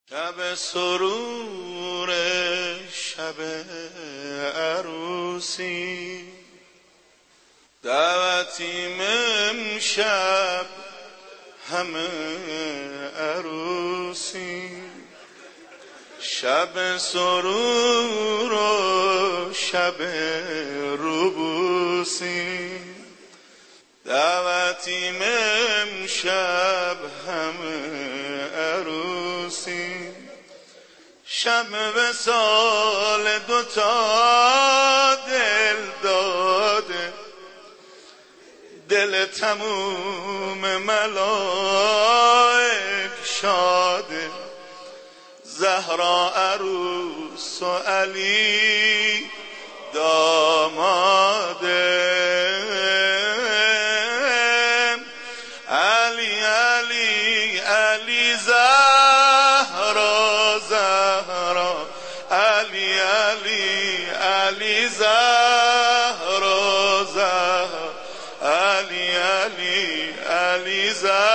شب سرور شب عروسی، دعوتیم امشب همه عروسی. شب سرور و شب روبوسی، دعوتیم امشب همه عروسی. شب وصال دوتا دل داده، دل تموم ملائک شاده. زهرا عروس و علی داماده، علی علی علی زهرا زهرا، علی علی علی زهرا زهرا، علی علی علی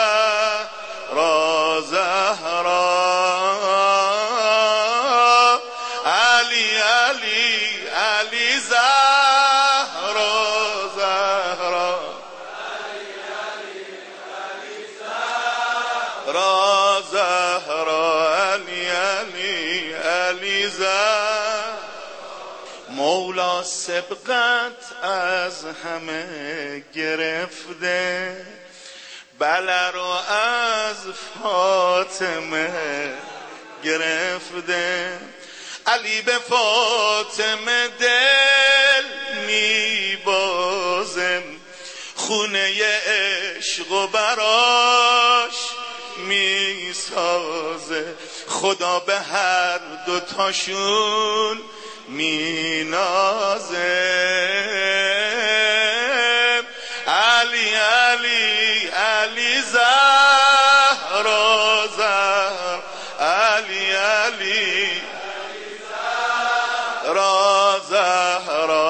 زهرا زهرا، علی علی علی زهرا زهرا، علی علی علی زهرا زهرا، علی علی علی زهرا. مولا سبقت از همه گرفته، بله رو از فاطمه گرفته. علی به فاطمه دل میبازه، خونه عشق و براش میسازه. خدا به هر دوتاشون مینازه. علی علی علی زهرا زهرا، علی علی زهرا زهرا،